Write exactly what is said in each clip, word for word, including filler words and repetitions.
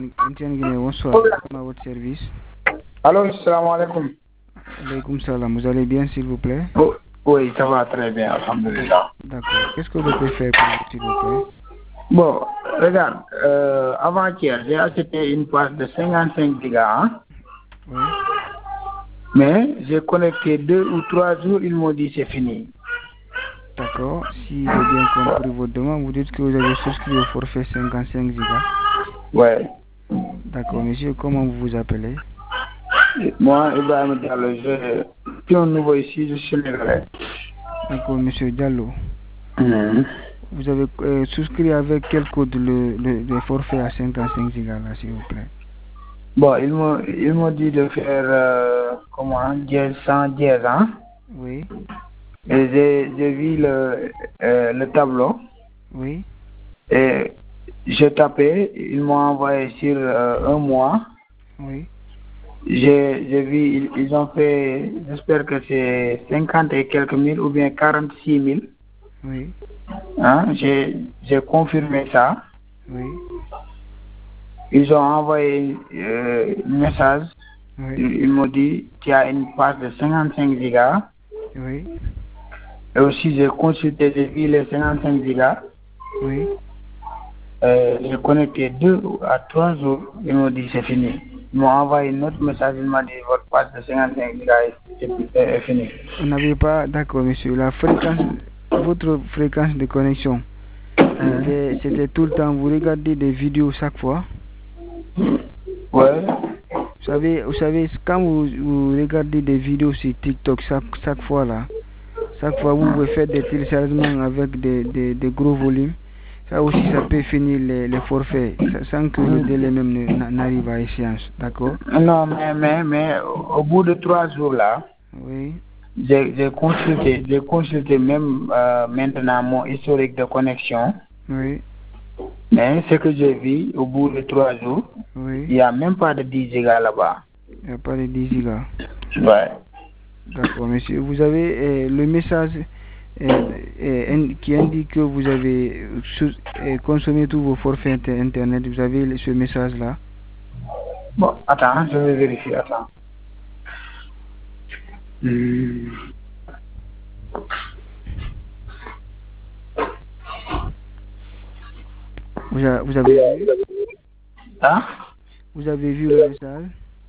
Bonsoir, à votre service. Allô, salam alaikum. Alaykoum salam, vous allez bien s'il vous plaît? Oh, oui, ça va très bien, alhamdulillah. D'accord, qu'est-ce que je peux faire pour vous s'il vous plaît? Bon, regarde, euh, avant-hier, j'ai acheté une passe de cinquante-cinq gigas, hein? Oui. Mais j'ai connecté deux ou trois jours, ils m'ont dit c'est fini. D'accord, si j'ai bien compris votre demande, vous dites que vous avez souscrit au forfait cinquante-cinq gigas. Ouais. D'accord, monsieur, comment vous vous appelez? Moi, Ibrahim Diallo, je suis un nouveau ici, je suis sénégalais. D'accord, monsieur Diallo. Mhm. Vous avez euh, souscrit avec quel code le, le, le forfait à cinquante-cinq gigas là, s'il vous plaît? Bon, ils m'ont ils m'ont dit de faire, euh, comment, dièse, cent dièse, hein? Oui. Et j'ai j'ai vu le, euh, le tableau. Oui. Et j'ai tapé, ils m'ont envoyé sur euh, un mois. Oui. J'ai j'ai vu, ils, ils ont fait, j'espère que c'est cinquante et quelques mille ou bien quarante-six mille. Oui. Hein, j'ai j'ai confirmé ça. Oui. Ils ont envoyé euh, un message. Oui. Ils, ils m'ont dit qu'il y a une passe de cinquante-cinq gigas. Oui. Et aussi, j'ai consulté, j'ai vu les cinquante-cinq gigas. Oui. Euh, j'ai connecté deux à trois jours. Ils m'ont dit c'est fini. Ils m'ont envoyé un autre message. Ils m'ont dit votre passe de cinquante-cinq gigas est, est, est fini. Vous n'avez pas, d'accord monsieur, la fréquence, votre fréquence de connexion, c'était, c'était tout le temps, vous regardez des vidéos chaque fois? Ouais. Vous savez, vous savez, quand vous, vous regardez des vidéos sur TikTok chaque, chaque fois là, chaque fois vous pouvez faire des téléchargements avec des, des, des gros volumes, ça aussi ça peut finir les, les forfaits sans que le délai même ne- n'arrive à échéance, d'accord? Non, mais, mais, mais au bout de trois jours là, Oui. j'ai j'ai consulté, j'ai consulté même euh, maintenant mon historique de connexion. Oui. Mais ce que j'ai vu au bout de trois jours, Oui. il n'y a même pas de dix gigas là-bas. Il n'y a pas de dix gigas. Ouais. D'accord, monsieur. Vous avez euh, le message euh, euh, qui indique que vous avez sous- euh, consommé tous vos forfaits inter- internet. Vous avez le- ce message-là? Bon, attends, je vais vérifier, attends. Hmm. Vous, a- vous avez vu? Hein? Vous avez vu le message?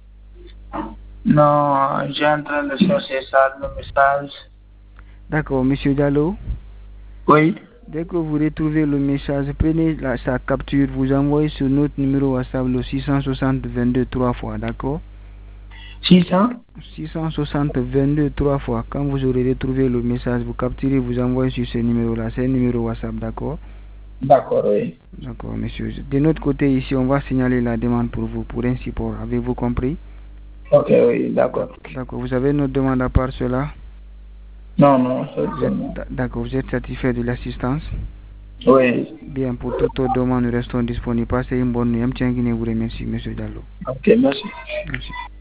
Non, j'ai en train de chercher ça, le message. D'accord, monsieur Diallo. Oui. Dès que vous retrouvez le message, prenez la, sa capture, vous envoyez sur notre numéro WhatsApp le six cent soixante vingt-deux trois fois, d'accord? six cents? six cent soixante vingt-deux trois fois. Quand vous aurez retrouvé le message, vous capturez, vous envoyez sur ce numéro-là. C'est un numéro WhatsApp, d'accord? D'accord, oui. D'accord, monsieur. De notre côté ici, on va signaler la demande pour vous, pour un support. Avez-vous compris? Ok, oui, d'accord. D'accord. Vous avez notre demande à part cela? Non, non, c'est Vous êtes, d'accord. Vous êtes satisfait de l'assistance? Oui. Bien, pour toute autre demande, nous restons disponibles. Passez une bonne nuit. M. Tianguine vous remercie, monsieur Diallo. Ok, merci. Merci.